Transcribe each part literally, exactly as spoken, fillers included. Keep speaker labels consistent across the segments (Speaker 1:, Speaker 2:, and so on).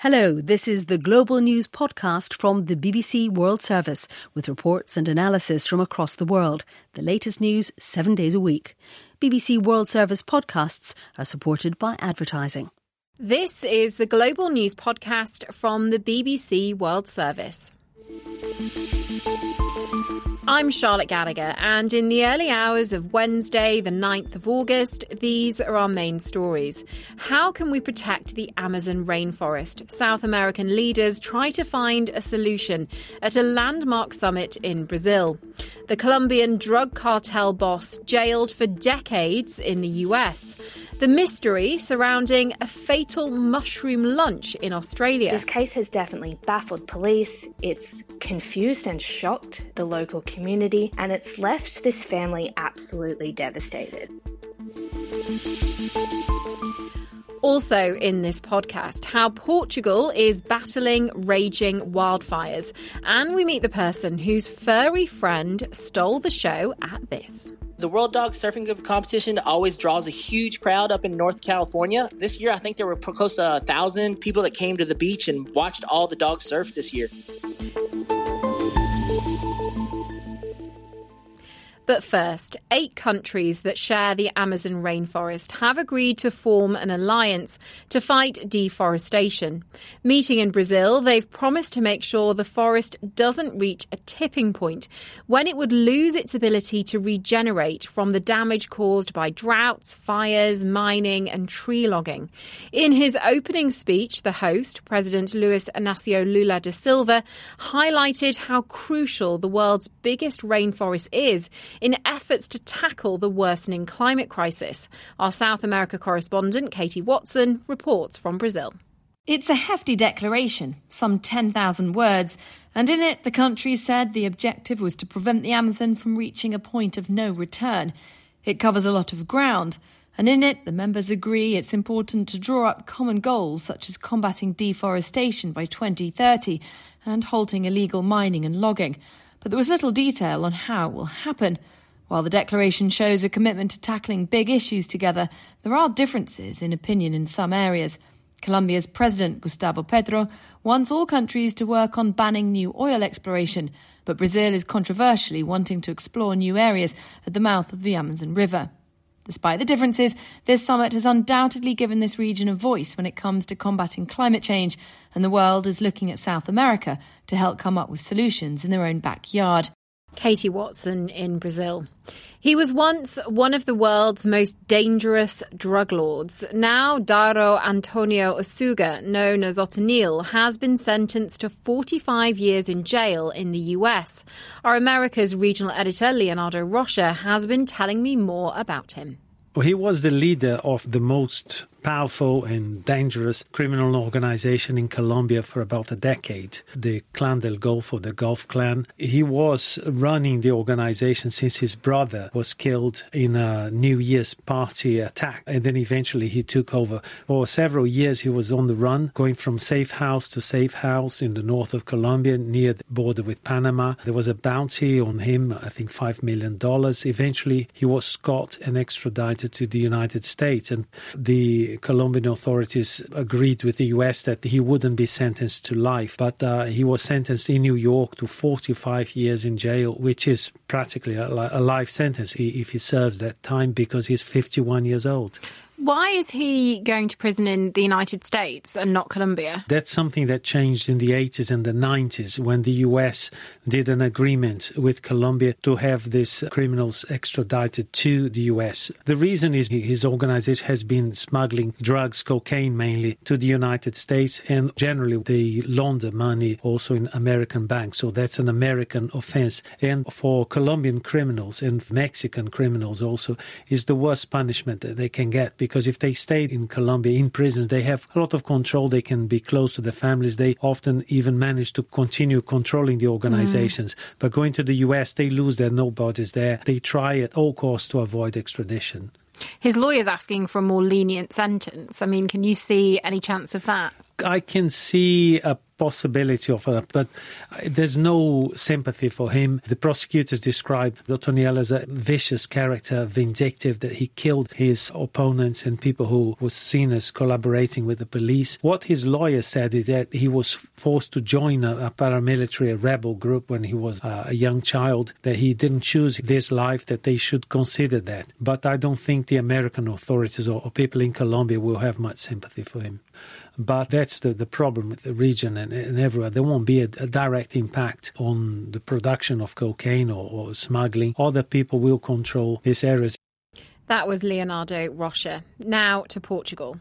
Speaker 1: Hello, this is the Global News podcast from the B B C World Service with reports and analysis from across the world. The latest news seven days a week. B B C World Service podcasts are supported by advertising.
Speaker 2: This is the Global News podcast from the B B C World Service. I'm Charlotte Gallagher, and in the early hours of Wednesday, the ninth of August, these are our main stories. How can we protect the Amazon rainforest? South American leaders try to find a solution at a landmark summit in Brazil. The Colombian drug cartel boss jailed for decades in the U S. The mystery surrounding a fatal mushroom lunch in Australia.
Speaker 3: This case has definitely baffled police, it's confused and shocked the local community, and it's left this family absolutely devastated.
Speaker 2: Also in this podcast, how Portugal is battling raging wildfires. And we meet the person whose furry friend stole the show at this.
Speaker 4: The World Dog Surfing Competition always draws a huge crowd up in North California. This year, I think there were close to a thousand people that came to the beach and watched all the dogs surf this year.
Speaker 2: But first, eight countries that share the Amazon rainforest have agreed to form an alliance to fight deforestation. Meeting in Brazil, they've promised to make sure the forest doesn't reach a tipping point when it would lose its ability to regenerate from the damage caused by droughts, fires, mining and tree logging. In his opening speech, the host, President Luiz Inácio Lula da Silva, highlighted how crucial the world's biggest rainforest is in efforts to tackle the worsening climate crisis. Our South America correspondent, Katie Watson, reports from Brazil.
Speaker 5: It's a hefty declaration, some ten thousand words, and in it the countries said the objective was to prevent the Amazon from reaching a point of no return. It covers a lot of ground, and in it the members agree it's important to draw up common goals such as combating deforestation by twenty thirty and halting illegal mining and logging. But there was little detail on how it will happen. While the declaration shows a commitment to tackling big issues together, there are differences in opinion in some areas. Colombia's President, Gustavo Petro, wants all countries to work on banning new oil exploration, but Brazil is controversially wanting to explore new areas at the mouth of the Amazon River. Despite the differences, this summit has undoubtedly given this region a voice when it comes to combating climate change, and the world is looking at South America to help come up with solutions in their own backyard.
Speaker 2: Katie Watson in Brazil. He was once one of the world's most dangerous drug lords. Now, Dairo Antonio Osuga, known as Otanil, has been sentenced to forty-five years in jail in the U S. Our America's regional editor, Leonardo Rocha, has been telling me more about him.
Speaker 6: Well, he was the leader of the most powerful and dangerous criminal organization in Colombia for about a decade, the Clan del Golfo, the Gulf Clan. He was running the organization since his brother was killed in a New Year's party attack, and then eventually he took over. For several years he was on the run, going from safe house to safe house in the north of Colombia, near the border with Panama. There was a bounty on him, I think five million dollars. Eventually he was caught and extradited to the United States, and the Colombian authorities agreed with the U S that he wouldn't be sentenced to life, but uh, he was sentenced in New York to forty-five years in jail, which is practically a, a life sentence if he serves that time, because he's fifty-one years old.
Speaker 2: Why is he going to prison in the United States and not Colombia?
Speaker 6: That's something that changed in the eighties and the nineties when the U S did an agreement with Colombia to have these criminals extradited to the U S. The reason is his organization has been smuggling drugs, cocaine mainly, to the United States, and generally they launder money also in American banks. So that's an American offense. And for Colombian criminals and Mexican criminals also is the worst punishment that they can get, because Because if they stay in Colombia, in prisons, they have a lot of control. They can be close to the families. They often even manage to continue controlling the organizations. Mm. But going to the U S, they lose their nobodies there. They try at all costs to avoid extradition.
Speaker 2: His lawyer's asking for a more lenient sentence. I mean, can you see any chance of that?
Speaker 6: I can see a possibility of it, but there's no sympathy for him. The prosecutors described Doctor Niel as a vicious character, vindictive, that he killed his opponents and people who was seen as collaborating with the police. What his lawyer said is that he was forced to join a, a paramilitary, a rebel group when he was uh, a young child, that he didn't choose this life, that they should consider that. But I don't think the American authorities or, or people in Colombia will have much sympathy for him. But that's the, the problem with the region and, and everywhere. There won't be a, a direct impact on the production of cocaine or, or smuggling. Other people will control these areas.
Speaker 2: That was Leonardo Rocha. Now to Portugal.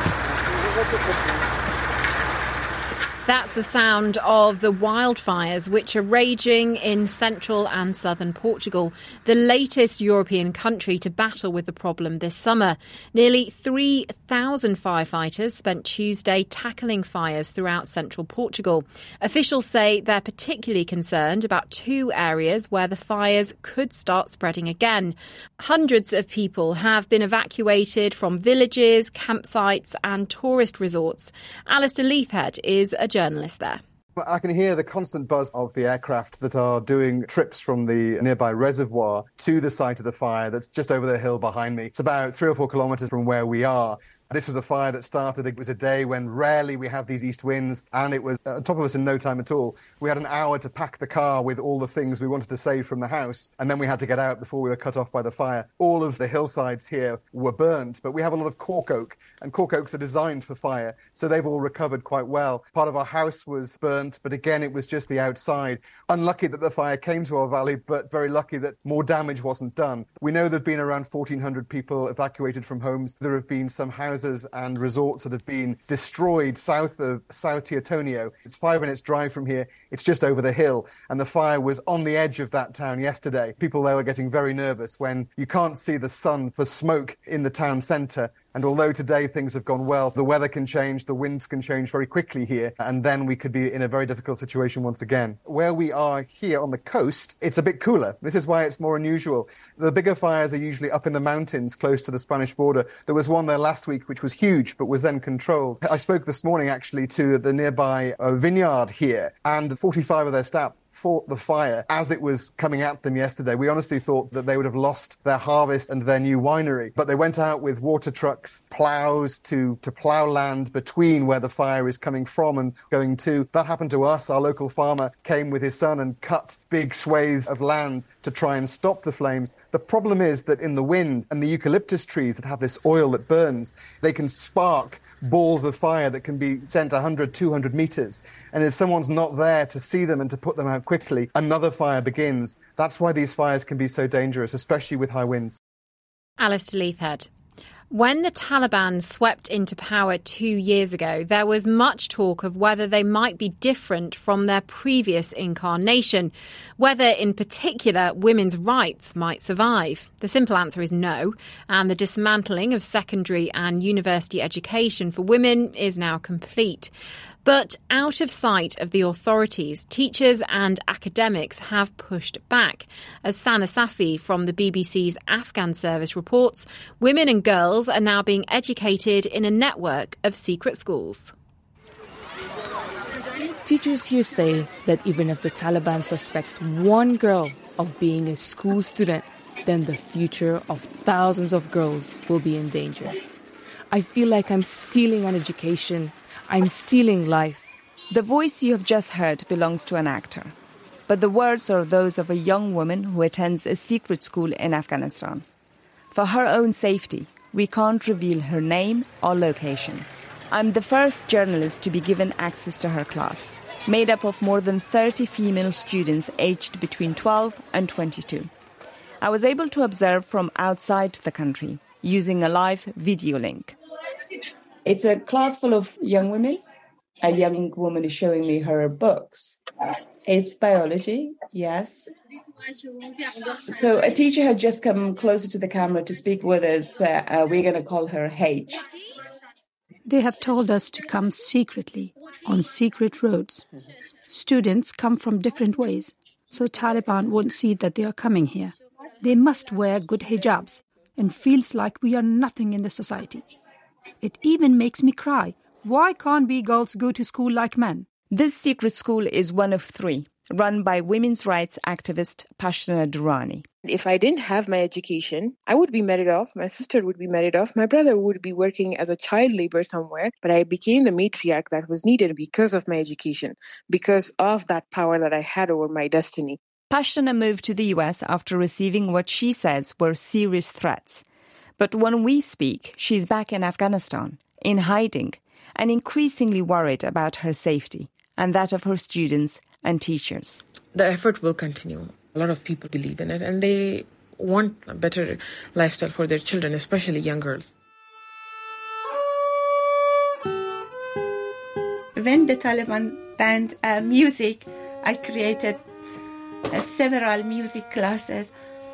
Speaker 2: That's the sound of the wildfires which are raging in central and southern Portugal, the latest European country to battle with the problem this summer. Nearly three thousand firefighters spent Tuesday tackling fires throughout central Portugal. Officials say they're particularly concerned about two areas where the fires could start spreading again. Hundreds of people have been evacuated from villages, campsites and tourist resorts. Alistair Leithhead is a journalist there.
Speaker 7: I can hear the constant buzz of the aircraft that are doing trips from the nearby reservoir to the site of the fire that's just over the hill behind me. It's about three or four kilometres from where we are. This was a fire that started, it was a day when rarely we have these east winds, and it was on top of us in no time at all. We had an hour to pack the car with all the things we wanted to save from the house, and then we had to get out before we were cut off by the fire. All of the hillsides here were burnt, but we have a lot of cork oak, and cork oaks are designed for fire, so they've all recovered quite well. Part of our house was burnt, but again, it was just the outside. Unlucky that the fire came to our valley, but very lucky that more damage wasn't done. We know there have been around fourteen hundred people evacuated from homes. There have been some houses and resorts that have been destroyed south of São Teotonio. It's five minutes drive from here. It's just over the hill. And the fire was on the edge of that town yesterday. People there were getting very nervous when you can't see the sun for smoke in the town centre. And although today things have gone well, the weather can change, the winds can change very quickly here, and then we could be in a very difficult situation once again. Where we are here on the coast, it's a bit cooler. This is why it's more unusual. The bigger fires are usually up in the mountains close to the Spanish border. There was one there last week which was huge, but was then controlled. I spoke this morning actually to the nearby uh, vineyard here, and forty-five of their staff fought the fire as it was coming at them yesterday. We honestly thought that they would have lost their harvest and their new winery, but they went out with water trucks, plows to, to plow land between where the fire is coming from and going to. That happened to us. Our local farmer came with his son and cut big swathes of land to try and stop the flames. The problem is that in the wind and the eucalyptus trees that have this oil that burns, they can spark balls of fire that can be sent one hundred, two hundred metres. And if someone's not there to see them and to put them out quickly, another fire begins. That's why these fires can be so dangerous, especially with high winds.
Speaker 2: Alistair Leithhead. When the Taliban swept into power two years ago, there was much talk of whether they might be different from their previous incarnation, whether in particular women's rights might survive. The simple answer is no, and the dismantling of secondary and university education for women is now complete. But out of sight of the authorities, teachers and academics have pushed back. As Sana Safi from the B B C's Afghan service reports, women and girls are now being educated in a network of secret schools.
Speaker 8: Teachers here say that even if the Taliban suspects one girl of being a school student, then the future of thousands of girls will be in danger. I feel like I'm stealing an education. I'm stealing life.
Speaker 9: The voice you have just heard belongs to an actor, but the words are those of a young woman who attends a secret school in Afghanistan. For her own safety, we can't reveal her name or location. I'm the first journalist to be given access to her class, made up of more than thirty female students aged between twelve and twenty-two. I was able to observe from outside the country using a live video link.
Speaker 10: It's a class full of young women. A young woman is showing me her books. It's biology, yes. So a teacher had just come closer to the camera to speak with us. Uh, uh, we're going to call her H.
Speaker 11: They have told us to come secretly, on secret roads. Students come from different ways, so Taliban won't see that they are coming here. They must wear good hijabs and feels like we are nothing in the society. It even makes me cry Why can't we girls go to school like men?
Speaker 9: This secret school is one of three, run by women's rights activist Pashtuna Durrani.
Speaker 12: If I didn't have my education, I would be married off, my sister would be married off, my brother would be working as a child labor somewhere, but I became the matriarch that was needed because of my education, because of that power that I had over my destiny.
Speaker 9: Pashtuna moved to the U S after receiving what she says were serious threats. But when we speak, she's back in Afghanistan, in hiding, and increasingly worried about her safety and that of her students and teachers.
Speaker 13: The effort will continue. A lot of people believe in it and they want a better lifestyle for their children, especially young girls.
Speaker 14: When the Taliban banned uh, music, I created uh, several music classes.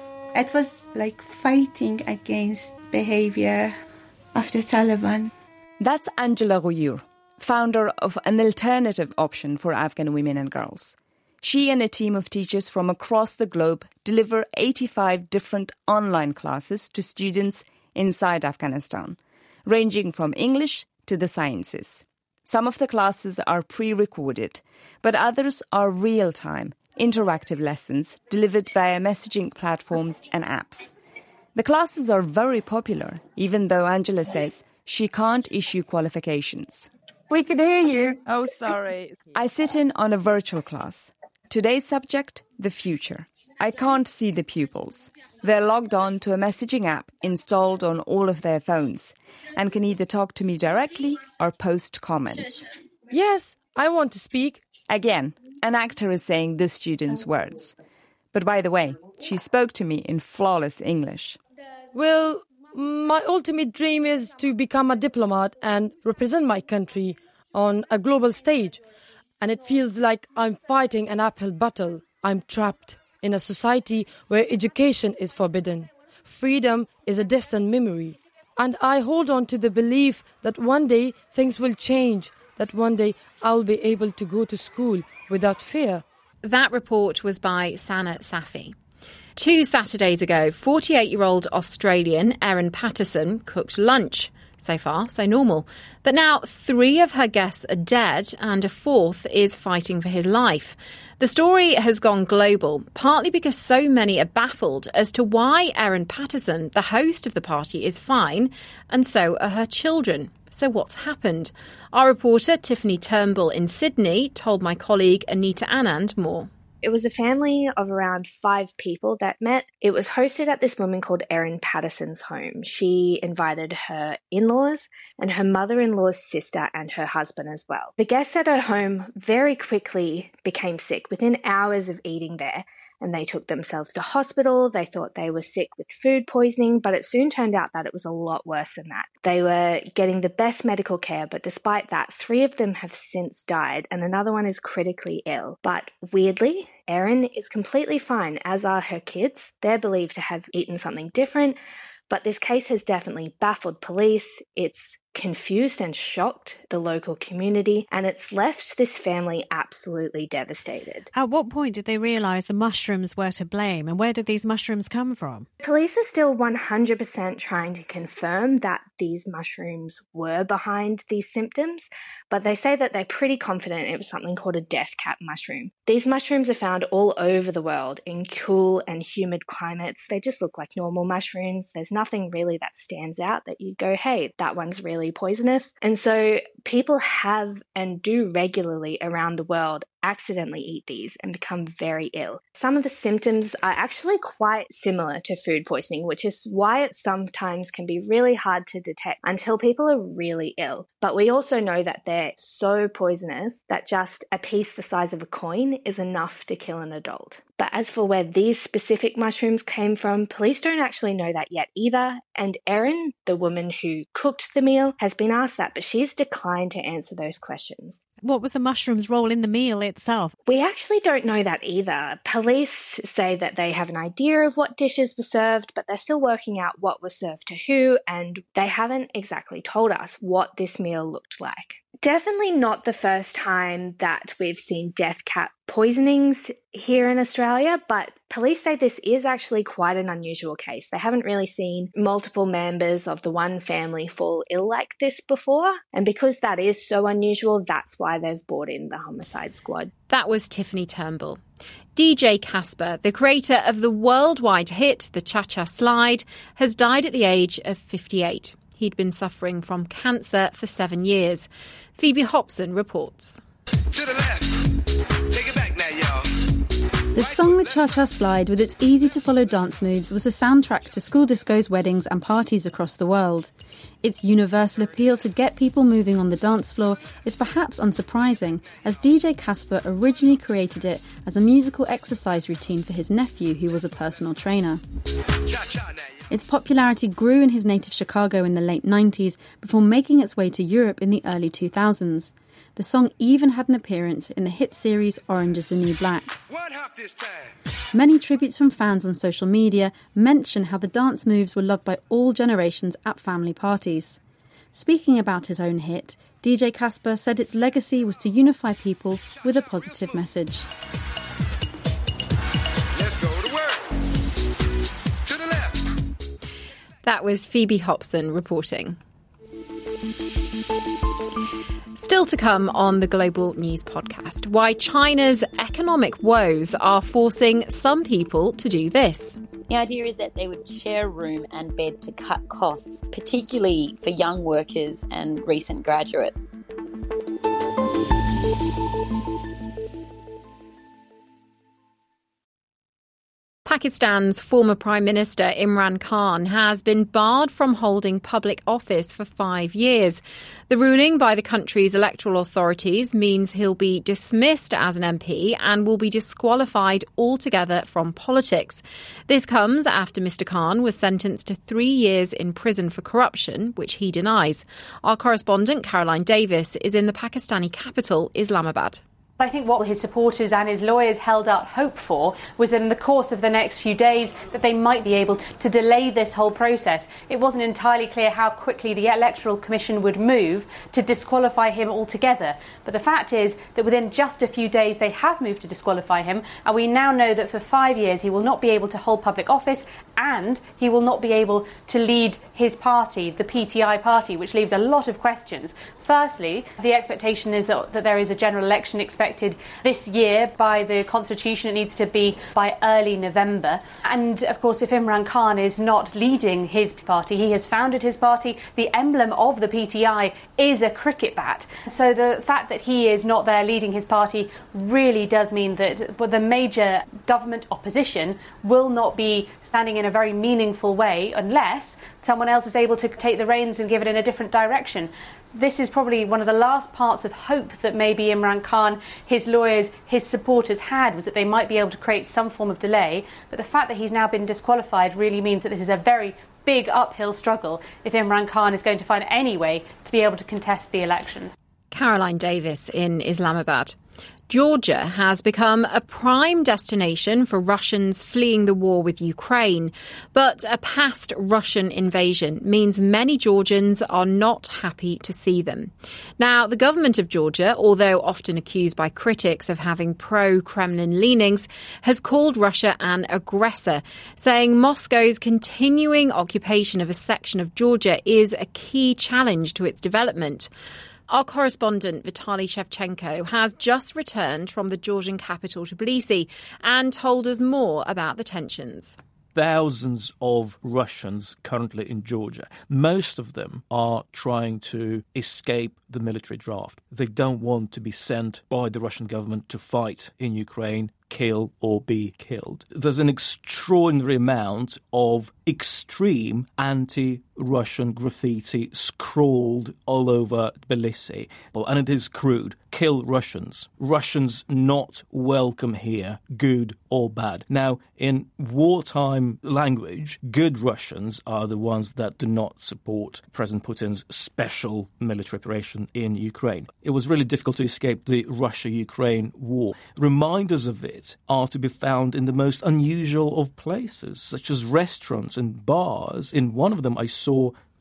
Speaker 14: It was like fighting against behavior of the Taliban.
Speaker 9: That's Angela Ghuyur, founder of an alternative option for Afghan women and girls. She and a team of teachers from across the globe deliver eighty-five different online classes to students inside Afghanistan, ranging from English to the sciences. Some of the classes are pre-recorded, but others are real-time, interactive lessons delivered via messaging platforms and apps. The classes are very popular, even though Angela says she can't issue qualifications.
Speaker 14: We can hear you.
Speaker 9: Oh, sorry. I sit in on a virtual class. Today's subject, the future. I can't see the pupils. They're logged on to a messaging app installed on all of their phones and can either talk to me directly or post comments.
Speaker 15: Yes, I want to speak.
Speaker 9: Again, an actor is saying the student's words. But by the way, she spoke to me in flawless English.
Speaker 15: Well, my ultimate dream is to become a diplomat and represent my country on a global stage. And it feels like I'm fighting an uphill battle. I'm trapped in a society where education is forbidden. Freedom is a distant memory. And I hold on to the belief that one day things will change, that one day I'll be able to go to school without fear.
Speaker 2: That report was by Sana Safi. Two Saturdays ago, forty-eight-year-old Australian Erin Patterson cooked lunch. So far, so normal. But now three of her guests are dead and a fourth is fighting for his life. The story has gone global, partly because so many are baffled as to why Erin Patterson, the host of the party, is fine, and so are her children. So what's happened? Our reporter Tiffany Turnbull in Sydney told my colleague Anita Anand more.
Speaker 3: It was a family of around five people that met. It was hosted at this woman called Erin Patterson's home. She invited her in-laws and her mother-in-law's sister and her husband as well. The guests at her home very quickly became sick within hours of eating there, and they took themselves to hospital. They thought they were sick with food poisoning, but it soon turned out that it was a lot worse than that. They were getting the best medical care, but despite that, three of them have since died and another one is critically ill. But weirdly, Erin is completely fine, as are her kids. They're believed to have eaten something different, but this case has definitely baffled police. It's confused and shocked the local community, and it's left this family absolutely devastated.
Speaker 16: At what point did they realise the mushrooms were to blame, and where did these mushrooms come from?
Speaker 3: Police are still one hundred percent trying to confirm that these mushrooms were behind these symptoms, but they say that they're pretty confident it was something called a death cap mushroom. These mushrooms are found all over the world in cool and humid climates. They just look like normal mushrooms. There's nothing really that stands out that you go, hey, that one's really poisonous. And so people have and do regularly around the world accidentally eat these and become very ill. Some of the symptoms are actually quite similar to food poisoning, which is why it sometimes can be really hard to detect until people are really ill. But we also know that they're so poisonous that just a piece the size of a coin is enough to kill an adult. But as for where these specific mushrooms came from, police don't actually know that yet either. And Erin, the woman who cooked the meal, has been asked that, but she's declined to answer those questions.
Speaker 16: What was the mushroom's role in the meal itself?
Speaker 3: We actually don't know that either. Police say that they have an idea of what dishes were served, but they're still working out what was served to who, and they haven't exactly told us what this meal looked like. Definitely not the first time that we've seen death cap poisonings here in Australia, but police say this is actually quite an unusual case. They haven't really seen multiple members of the one family fall ill like this before, and because that is so unusual, that's why they've brought in the homicide squad.
Speaker 2: That was Tiffany Turnbull. D J Casper, the creator of the worldwide hit The Cha-Cha Slide, has died at the age of fifty-eight. He'd been suffering from cancer for seven years. Phoebe Hobson reports.
Speaker 17: To the left. Take it back now, y'all.
Speaker 18: The song The Cha-Cha Slide, with its easy-to-follow dance moves, was the soundtrack to school discos, weddings and parties across the world. Its universal appeal to get people moving on the dance floor is perhaps unsurprising, as D J Casper originally created it as a musical exercise routine for his nephew, who was a personal trainer. Its popularity grew in his native Chicago in the late nineties before making its way to Europe in the early two thousands. The song even had an appearance in the hit series Orange is the New Black. Many tributes from fans on social media mention how the dance moves were loved by all generations at family parties. Speaking about his own hit, D J Casper said its legacy was to unify people with a positive message.
Speaker 2: That was Phoebe Hobson reporting. Still to come on the Global News Podcast, why China's economic woes are forcing some people to do this.
Speaker 19: The idea is that they would share a room and bed to cut costs, particularly for young workers and recent graduates.
Speaker 2: Pakistan's former Prime Minister Imran Khan has been barred from holding public office for five years. The ruling by the country's electoral authorities means he'll be dismissed as an M P and will be disqualified altogether from politics. This comes after Mister Khan was sentenced to three years in prison for corruption, which he denies. Our correspondent Caroline Davis is in the Pakistani capital, Islamabad.
Speaker 20: I think what his supporters and his lawyers held out hope for was that in the course of the next few days that they might be able to, to delay this whole process. It wasn't entirely clear how quickly the Electoral Commission would move to disqualify him altogether. But the fact is that within just a few days they have moved to disqualify him, and we now know that for five years he will not be able to hold public office and he will not be able to lead his party, the P T I party, which leaves a lot of questions. Firstly, the expectation is that, that there is a general election expected this year. By the constitution, it needs to be by early November. And of course, if Imran Khan is not leading his party, he has founded his party. The emblem of the P T I is a cricket bat. So the fact that he is not there leading his party really does mean that the major government opposition will not be standing in a very meaningful way unless someone else is able to take the reins and give it in a different direction. This is probably one of the last parts of hope that maybe Imran Khan, his lawyers, his supporters had, was that they might be able to create some form of delay. But the fact that he's now been disqualified really means that this is a very big uphill struggle if Imran Khan is going to find any way to be able to contest the elections.
Speaker 2: Caroline Davis in Islamabad. Georgia has become a prime destination for Russians fleeing the war with Ukraine. But a past Russian invasion means many Georgians are not happy to see them. Now, the government of Georgia, although often accused by critics of having pro-Kremlin leanings, has called Russia an aggressor, saying Moscow's continuing occupation of a section of Georgia is a key challenge to its development. Our correspondent Vitaly Shevchenko has just returned from the Georgian capital Tbilisi and told us more about the tensions.
Speaker 21: Thousands of Russians currently in Georgia. Most of them are trying to escape the military draft. They don't want to be sent by the Russian government to fight in Ukraine, kill or be killed. There's an extraordinary amount of extreme anti-Russian graffiti scrawled all over Tbilisi. And it is crude. Kill Russians. Russians not welcome here, good or bad. Now, in wartime language, good Russians are the ones that do not support President Putin's special military operation in Ukraine. It was really difficult to escape the Russia-Ukraine war. Reminders of it are to be found in the most unusual of places, such as restaurants and bars. In one of them, I saw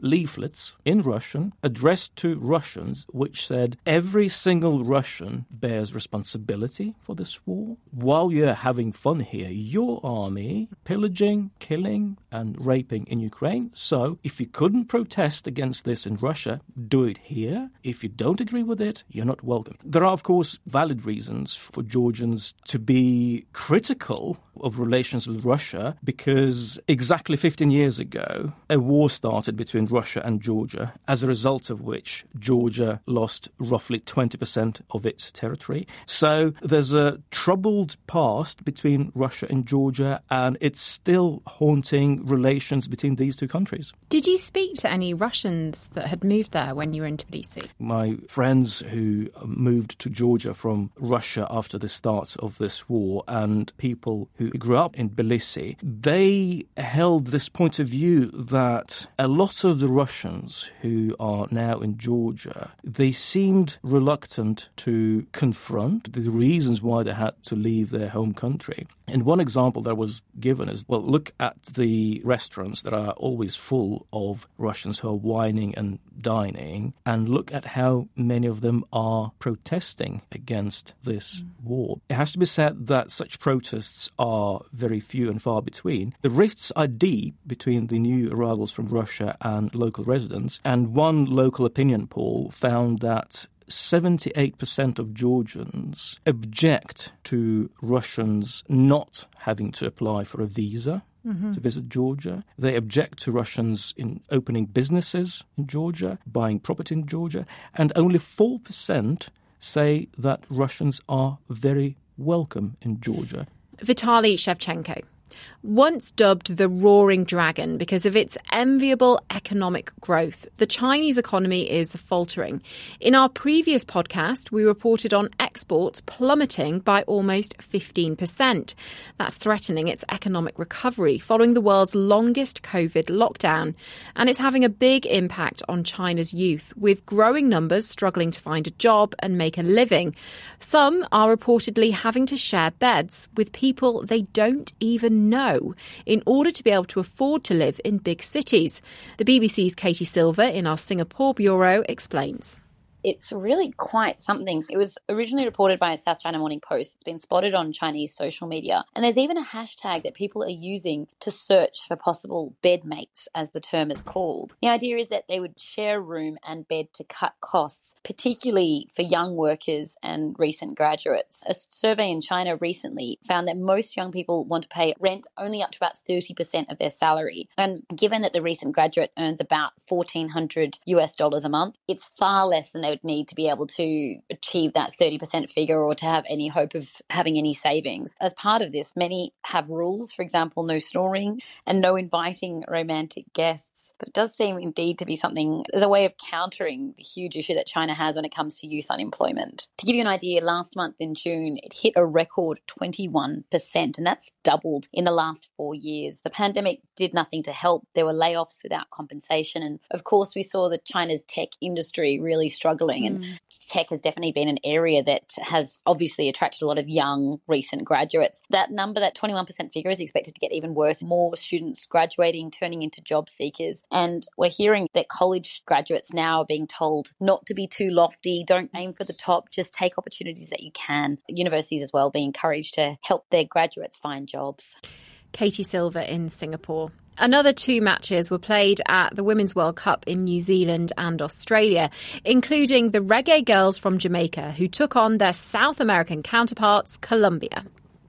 Speaker 21: leaflets in Russian addressed to Russians which said every single Russian bears responsibility for this war. While you're having fun here, your army pillaging, killing and raping in Ukraine. So if you couldn't protest against this in Russia, do it here. If you don't agree with it, you're not welcome. There are, of course, valid reasons for Georgians to be critical of relations with Russia because exactly fifteen years ago, a war started between Russia and Georgia, as a result of which Georgia lost roughly twenty percent of its territory. So there's a troubled past between Russia and Georgia, and it's still haunting relations between these two countries.
Speaker 2: Did you speak to any Russians that had moved there when you were in Tbilisi?
Speaker 21: My friends who moved to Georgia from Russia after the start of this war and people who grew up in Tbilisi, they held this point of view that a lot of the Russians who are now in Georgia, they seemed reluctant to confront the reasons why they had to leave their home country. And one example that was given is, well, look at the restaurants that are always full of Russians who are whining and dining, and look at how many of them are protesting against this mm. war. It has to be said that such protests are very few and far between. The rifts are deep between the new arrivals from Russia and local residents, and one local opinion poll found that seventy-eight percent of Georgians object to Russians not having to apply for a visa mm-hmm. to visit Georgia. They object to Russians in opening businesses in Georgia, buying property in Georgia, and only four percent say that Russians are very welcome in Georgia.
Speaker 2: Vitaly Shevchenko, once dubbed the roaring dragon because of its enviable economic growth, the Chinese economy is faltering. In our previous podcast, we reported on exports plummeting by almost fifteen percent. That's threatening its economic recovery following the world's longest COVID lockdown. And it's having a big impact on China's youth, with growing numbers struggling to find a job and make a living. Some are reportedly having to share beds with people they don't even know in order to be able to afford to live in big cities. The B B C's Katie Silver in our Singapore bureau explains.
Speaker 19: It's really quite something. It was originally reported by South China Morning Post. It's been spotted on Chinese social media. And there's even a hashtag that people are using to search for possible bedmates, as the term is called. The idea is that they would share a room and bed to cut costs, particularly for young workers and recent graduates. A survey in China recently found that most young people want to pay rent only up to about thirty percent of their salary. And given that the recent graduate earns about fourteen hundred US dollars a month, it's far less than they would need to be able to achieve that thirty percent figure or to have any hope of having any savings. As part of this, many have rules, for example, no snoring and no inviting romantic guests. But it does seem indeed to be something as a way of countering the huge issue that China has when it comes to youth unemployment. To give you an idea, last month in June, it hit a record twenty-one percent, and that's doubled in the last four years. The pandemic did nothing to help. There were layoffs without compensation. And of course, we saw that China's tech industry really struggling. And mm. tech has definitely been an area that has obviously attracted a lot of young, recent graduates. That number, that twenty-one percent figure, is expected to get even worse. More students graduating, turning into job seekers. And we're hearing that college graduates now are being told not to be too lofty, don't aim for the top, just take opportunities that you can. Universities as well being encouraged to help their graduates find jobs.
Speaker 2: Katie Silver in Singapore. Another two matches were played at the Women's World Cup in New Zealand and Australia, including the Reggae Girls from Jamaica, who took on their South American counterparts, Colombia.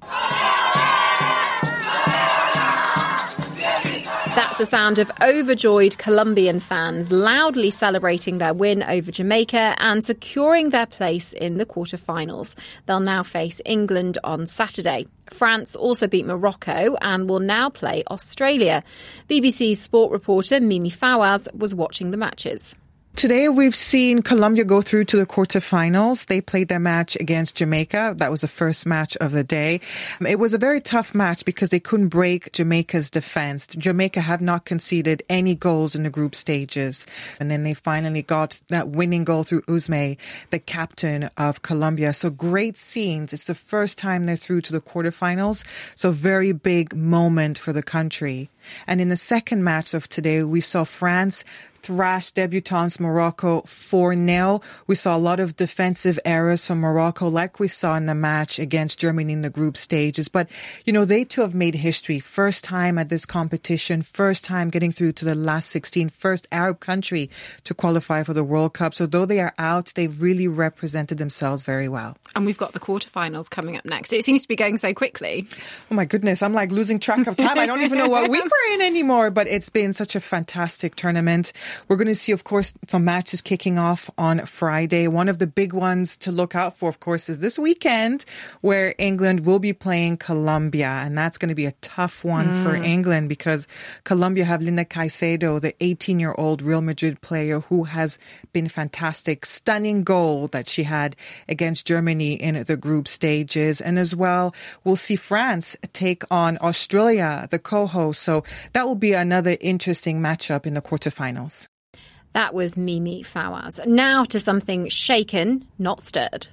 Speaker 2: That's the sound of overjoyed Colombian fans loudly celebrating their win over Jamaica and securing their place in the quarterfinals. They'll now face England on Saturday. France also beat Morocco and will now play Australia. B B C's sport reporter Mimi Fawaz was watching the matches.
Speaker 1: Today, we've seen Colombia go through to the quarterfinals. They played their match against Jamaica. That was the first match of the day. It was a very tough match because they couldn't break Jamaica's defense. Jamaica have not conceded any goals in the group stages. And then they finally got that winning goal through Uzme, the captain of Colombia. So great scenes. It's the first time they're through to the quarterfinals. So very big moment for the country. And in the second match of today, we saw France thrashed debutants Morocco four nil. We saw a lot of defensive errors from Morocco, like we saw in the match against Germany in the group stages. But, you know, they too have made history. First time at this competition, first time getting through to the last sixteen, first Arab country to qualify for the World Cup. So though they are out, they've really represented themselves very well.
Speaker 2: And we've got the quarterfinals coming up next. It seems to be going so quickly.
Speaker 1: Oh my goodness, I'm like losing track of time. I don't even know what week we're in anymore, but it's been such a fantastic tournament. We're going to see, of course, some matches kicking off on Friday. One of the big ones to look out for, of course, is this weekend where England will be playing Colombia. And that's going to be a tough one mm. for England because Colombia have Linda Caicedo, the eighteen-year-old Real Madrid player who has been fantastic. Stunning goal that she had against Germany in the group stages. And as well, we'll see France take on Australia, the co-host. So that will be another interesting matchup in the quarterfinals.
Speaker 2: That was Mimi Fawaz. Now to something shaken, not stirred.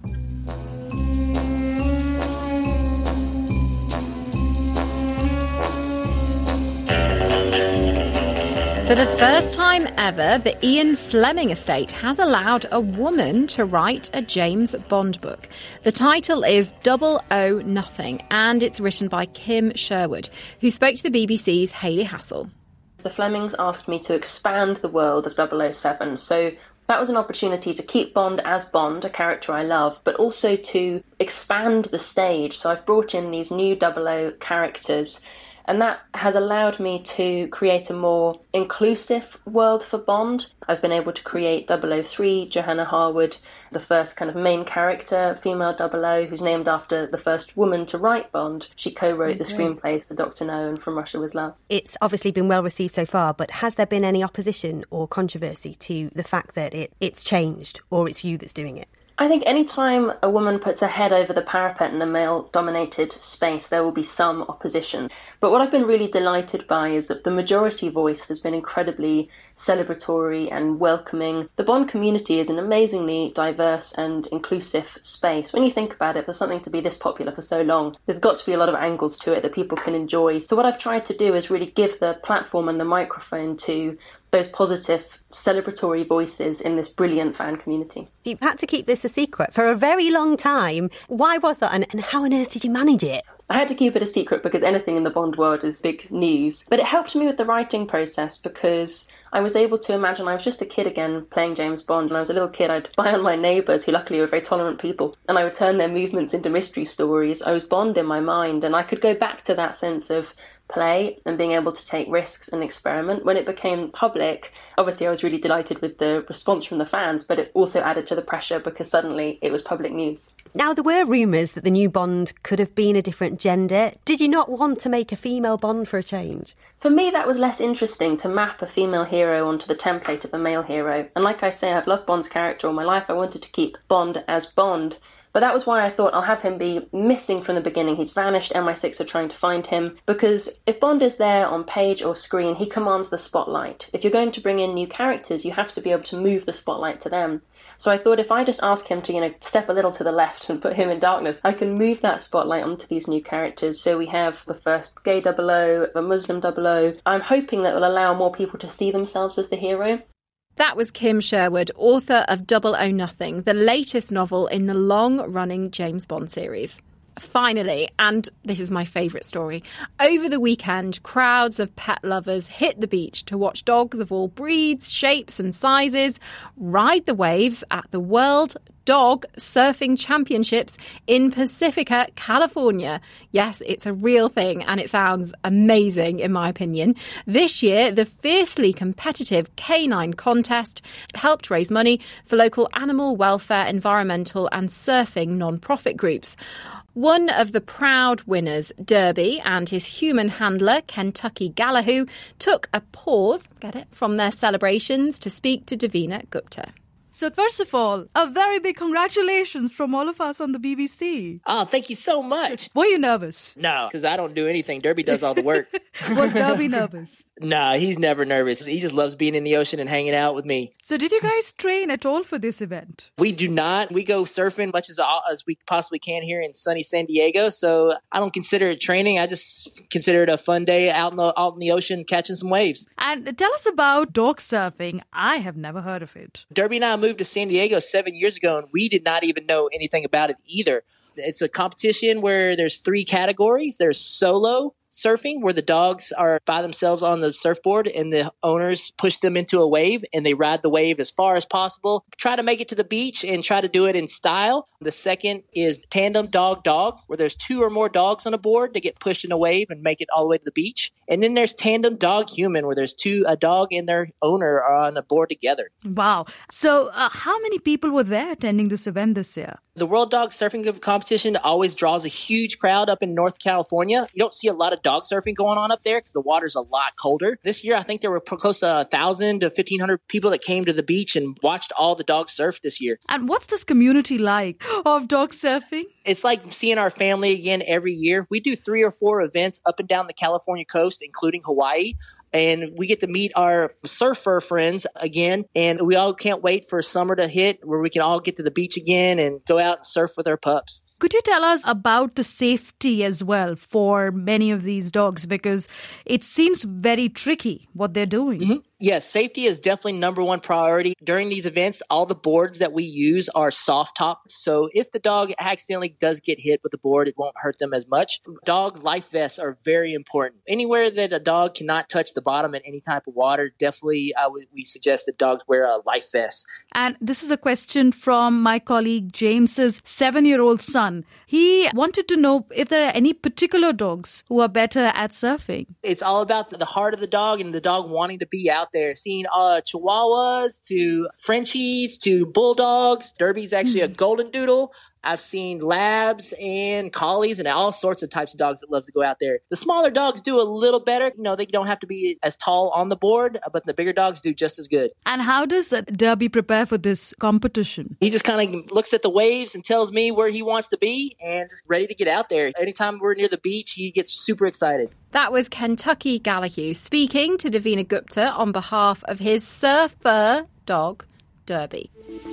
Speaker 2: For the first time ever, the Ian Fleming estate has allowed a woman to write a James Bond book. The title is double oh Nothing, and it's written by Kim Sherwood, who spoke to the B B C's Hayley Hassel.
Speaker 4: The Flemings asked me to expand the world of double oh seven, so that was an opportunity to keep Bond as Bond, a character I love, but also to expand the stage. So I've brought in these new double oh characters, and that has allowed me to create a more inclusive world for Bond. I've been able to create double oh three, Johanna Harwood, the first kind of main character, female double oh, who's named after the first woman to write Bond. She co-wrote okay. the screenplays for Doctor No and From Russia With Love.
Speaker 22: It's obviously been well received so far, but has there been any opposition or controversy to the fact that it, it's changed, or it's you that's doing it?
Speaker 4: I think any time a woman puts her head over the parapet in a male-dominated space, there will be some opposition. But what I've been really delighted by is that the majority voice has been incredibly celebratory and welcoming. The Bond community is an amazingly diverse and inclusive space. When you think about it, for something to be this popular for so long, there's got to be a lot of angles to it that people can enjoy. So what I've tried to do is really give the platform and the microphone to those positive, celebratory voices in this brilliant fan community.
Speaker 22: You've had to keep this a secret for a very long time. Why was that, and, and how on earth did you manage it?
Speaker 4: I had to keep it a secret because anything in the Bond world is big news. But it helped me with the writing process because I was able to imagine I was just a kid again playing James Bond. When I was a little kid, I'd spy on my neighbours, who luckily were very tolerant people, and I would turn their movements into mystery stories. I was Bond in my mind, and I could go back to that sense of play and being able to take risks and experiment. When it became public, obviously I was really delighted with the response from the fans, but it also added to the pressure because suddenly it was public news.
Speaker 22: Now, there were rumours that the new Bond could have been a different gender. Did you not want to make a female Bond for a change?
Speaker 4: For me, that was less interesting, to map a female hero onto the template of a male hero. And like I say, I've loved Bond's character all my life. I wanted to keep Bond as Bond. But that was why I thought I'll have him be missing from the beginning. He's vanished, M I six are trying to find him. Because if Bond is there on page or screen, he commands the spotlight. If you're going to bring in new characters, you have to be able to move the spotlight to them. So I thought if I just ask him to, you know, step a little to the left and put him in darkness, I can move that spotlight onto these new characters. So we have the first gay double oh, a Muslim double oh. I'm hoping that will allow more people to see themselves as the hero.
Speaker 2: That was Kim Sherwood, author of double oh Nothing, the latest novel in the long-running James Bond series. Finally, and this is my favourite story, over the weekend, crowds of pet lovers hit the beach to watch dogs of all breeds, shapes and sizes ride the waves at the World Dog Surfing Championships in Pacifica, California. Yes, it's a real thing and it sounds amazing in my opinion. This year, the fiercely competitive canine contest helped raise money for local animal welfare, environmental and surfing non-profit groups. One of the proud winners, Derby, and his human handler, Kentucky Gallahoo, took a pause, get it, from their celebrations to speak to Davina Gupta.
Speaker 5: So first of all, a very big congratulations from all of us on the B B C.
Speaker 6: Oh, thank you so much.
Speaker 5: Were you nervous?
Speaker 6: No, because I don't do anything. Derby does all the work.
Speaker 5: Was Derby nervous?
Speaker 6: Nah, he's never nervous. He just loves being in the ocean and hanging out with me.
Speaker 5: So did you guys train at all for this event?
Speaker 6: We do not. We go surfing much as, as we possibly can here in sunny San Diego. So I don't consider it training. I just consider it a fun day out in the, out in the ocean catching some waves.
Speaker 5: And tell us about dog surfing. I have never heard of it.
Speaker 6: Derby and I moved to San Diego seven years ago, and we did not even know anything about it either. It's a competition where there's three categories. There's solo surfing, where the dogs are by themselves on the surfboard and the owners push them into a wave and they ride the wave as far as possible, try to make it to the beach and try to do it in style. The second is tandem dog-dog, where there's two or more dogs on a board to get pushed in a wave and make it all the way to the beach. And then there's tandem dog-human, where there's two, a dog and their owner are on a board together.
Speaker 5: Wow. So uh, how many people were there attending this event this year?
Speaker 6: The World Dog Surfing Competition always draws a huge crowd up in North California. You don't see a lot of dog surfing going on up there because the water's a lot colder. This year, I think there were close to one thousand to fifteen hundred people that came to the beach and watched all the dogs surf this year.
Speaker 5: And what's this community like of dog surfing?
Speaker 6: It's like seeing our family again every year. We do three or four events up and down the California coast, including Hawaii. And we get to meet our surfer friends again. And we all can't wait for summer to hit where we can all get to the beach again and go out and surf with our pups.
Speaker 5: Could you tell us about the safety as well for many of these dogs? Because it seems very tricky what they're doing.
Speaker 6: Mm-hmm. Yes, safety is definitely number one priority. During these events, all the boards that we use are soft top. So if the dog accidentally does get hit with the board, it won't hurt them as much. Dog life vests are very important. Anywhere that a dog cannot touch the bottom in any type of water, definitely I would, we suggest that dogs wear a life vest.
Speaker 5: And this is a question from my colleague James's seven-year-old son. He wanted to know if there are any particular dogs who are better at surfing.
Speaker 6: It's all about the heart of the dog and the dog wanting to be out there. Seeing uh, Chihuahuas to Frenchies to Bulldogs. Derby's actually a golden doodle. I've seen labs and collies and all sorts of types of dogs that love to go out there. The smaller dogs do a little better. You know, they don't have to be as tall on the board, but the bigger dogs do just as good.
Speaker 5: And how does Derby prepare for this competition?
Speaker 6: He just kind of looks at the waves and tells me where he wants to be and just ready to get out there. Anytime we're near the beach, he gets super excited.
Speaker 2: That was Kentucky Gallahue speaking to Davina Gupta on behalf of his surfer dog, Derby.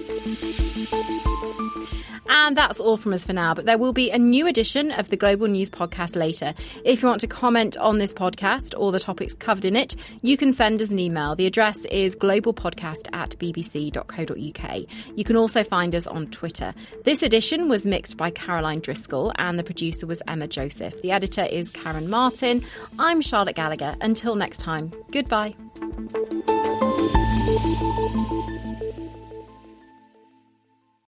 Speaker 2: And that's all from us for now, but there will be a new edition of the Global News Podcast later. If you want to comment on this podcast or the topics covered in it, you can send us an email. The address is globalpodcast at bbc.co.uk. You can also find us on Twitter. This edition was mixed by Caroline Driscoll and the producer was Emma Joseph. The editor is Karen Martin. I'm Charlotte Gallagher. Until next time, goodbye.